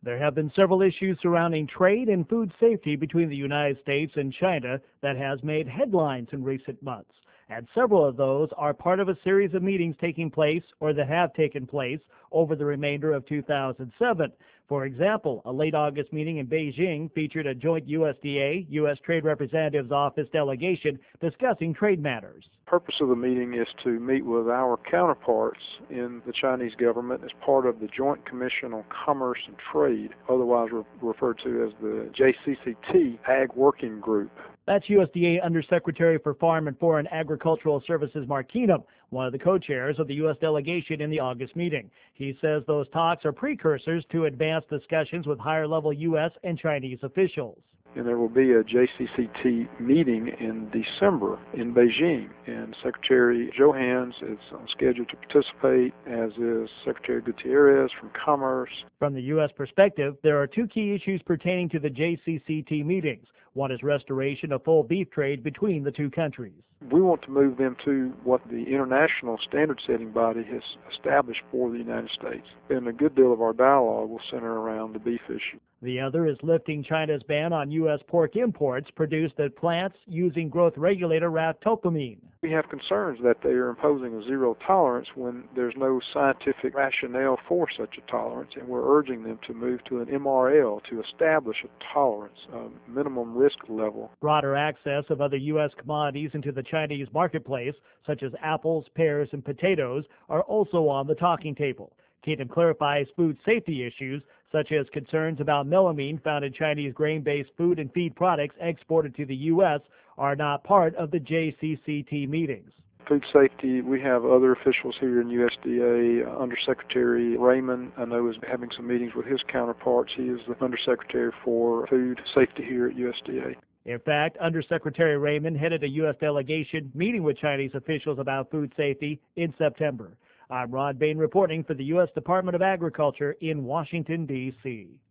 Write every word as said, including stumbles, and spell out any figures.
There have been several issues surrounding trade and food safety between the United States and China that has made headlines in recent months. And several of those are part of a series of meetings taking place or that have taken place over the remainder of two thousand seven. For example, a late August meeting in Beijing featured a joint U S D A U S Trade Representative's Office delegation discussing trade matters. The purpose of the meeting is to meet with our counterparts in the Chinese government as part of the Joint Commission on Commerce and Trade, otherwise re- referred to as the J C C T Ag Working Group. That's U S D A Undersecretary for Farm and Foreign Agricultural Services Mark Keenum, one of the co-chairs of the U S delegation in the August meeting. He says those talks are precursors to advanced discussions with higher-level U S and Chinese officials. And there will be a J C C T meeting in December in Beijing, and Secretary Johans is scheduled to participate, as is Secretary Gutierrez from Commerce. From the U S perspective, there are two key issues pertaining to the J C C T meetings. One is restoration of full beef trade between the two countries. We want to move them to what the international standard-setting body has established for the United States. And a good deal of our dialogue will center around the beef issue. The other is lifting China's ban on U S pork imports produced at plants using growth regulator ractopamine. We have concerns that they are imposing a zero tolerance when there's no scientific rationale for such a tolerance, and we're urging them to move to an M R L to establish a tolerance, a minimum risk level. Broader access of other U S commodities into the Chinese marketplace, such as apples, pears, and potatoes, are also on the talking table. Keenum clarifies food safety issues, such as concerns about melamine found in Chinese grain-based food and feed products exported to the U S, are not part of the J C C T meetings. Food safety, we have other officials here in U S D A. Undersecretary Raymond, I know, is having some meetings with his counterparts. He is the Undersecretary for Food Safety here at U S D A. In fact, Undersecretary Raymond headed a U S delegation meeting with Chinese officials about food safety in September. I'm Rod Bain reporting for the U S Department of Agriculture in Washington, D C